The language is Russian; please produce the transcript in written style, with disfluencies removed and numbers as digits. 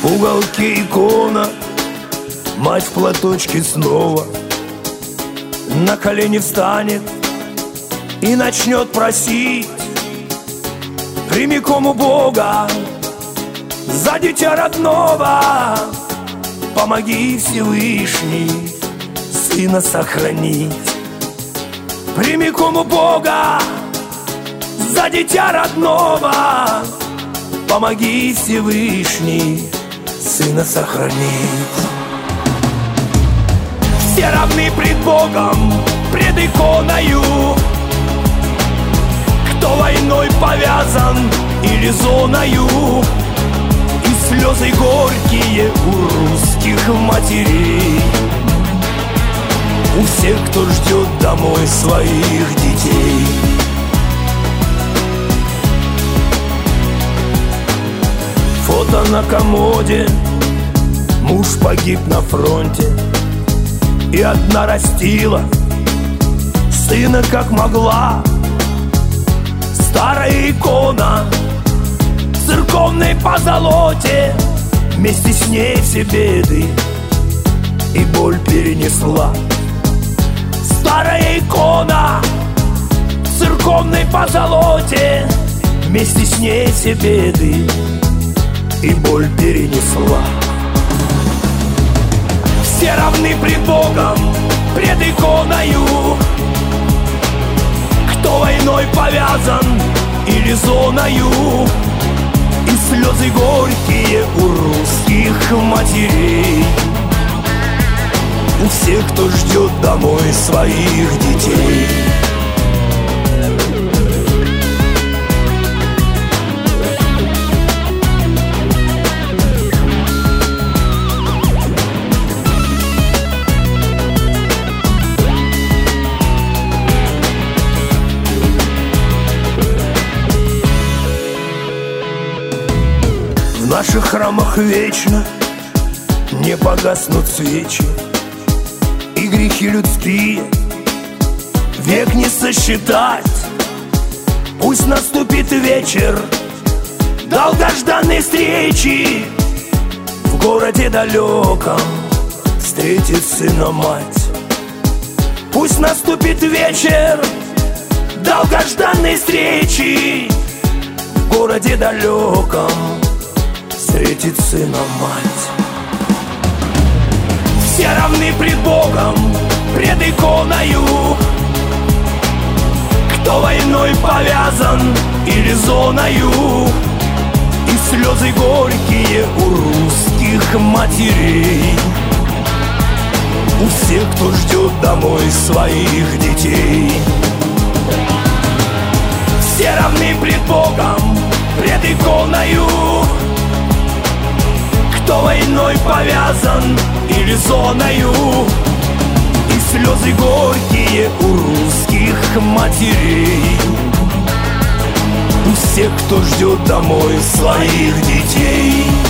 уголке икона, мать в платочке снова на колени встанет и начнет просить прямиком у Бога за дитя родного. Помоги, Всевышний, сына сохранить. Прямиком у Бога за дитя родного. Помоги, Всевышний, сына сохранить. Все равны пред Богом, пред иконою. Кто войной повязан или зоною, и слезы горькие у русских матерей, у всех, кто ждет домой своих детей. Фото на комоде, муж погиб на фронте, и одна растила сына как могла. Старая икона в церковной позолоте вместе с ней все беды и боль перенесла. Старая икона в церковной позолоте вместе с ней все беды и боль перенесла. Все равны пред Богом, пред иконою. Кто войной повязан или зоною, и слезы горькие у русских матерей, у всех, кто ждет домой своих детей. В наших храмах вечно не погаснут свечи, и грехи людские век не сосчитать. Пусть наступит вечер долгожданной встречи, в городе далеком встретит сына мать. Пусть наступит вечер долгожданной встречи, в городе далеком встретит сына мать. Все равны пред Богом, пред иконою. Кто войной повязан или зоною, и слезы горькие у русских матерей, у всех, кто ждет домой своих детей. Все равны пред Богом, пред иконою. Кто войной повязан или зоною, и слезы горькие у русских матерей, у всех, кто ждет домой своих детей.